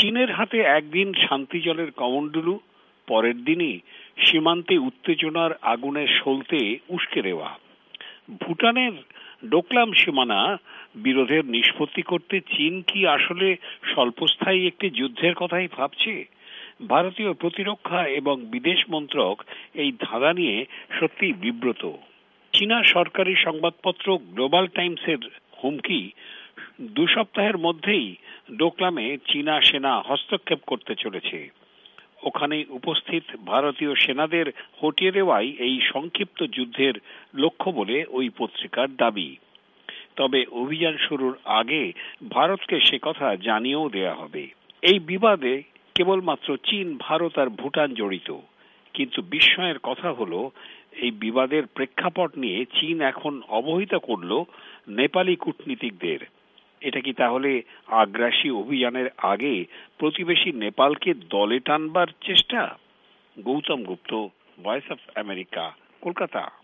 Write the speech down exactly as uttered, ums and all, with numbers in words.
চীনের হাতে একদিন শান্তি জলের কমণ্ডলু, পরের দিনই সীমান্তে উত্তেজনার আগুনে সলতে উস্কে দেওয়া। ভুটানের ডোকলাম সীমানা বিরোধের নিষ্পত্তি করতে চীন কি আসলে স্বল্পস্থায়ী একটি যুদ্ধের কথাই ভাবছে? ভারতীয় প্রতিরক্ষা এবং বিদেশ মন্ত্রক এই ধাঁধা নিয়ে সত্যি বিব্রত। চীনা সরকারি সংবাদপত্র গ্লোবাল টাইমসের হুমকি, দু সপ্তাহের মধ্যেই ডোকলামে চীনা সেনা হস্তক্ষেপ করতে চলেছে। ওখানে উপস্থিত ভারতীয় সেনাদের হটিয়ে দেওয়াই এই সংক্ষিপ্ত যুদ্ধের লক্ষ্য বলে ওই পত্রিকার দাবি। তবে অভিযান শুরুর আগে ভারতকে সে কথা জানিয়েও দেয়া হবে। এই বিবাদে কেবলমাত্র চীন, ভারত আর ভুটান জড়িত। কিন্তু বিস্ময়ের কথা হলো, এই বিবাদের প্রেক্ষাপট নিয়ে চীন এখন অবহিত করল নেপালি কূটনীতিকদের। এটা কি তাহলে আগ্রাসী অভিযানের আগে প্রতিবেশী নেপালকে দলে টানবার চেষ্টা? Gautam Gupta, voice of America, Kolkata.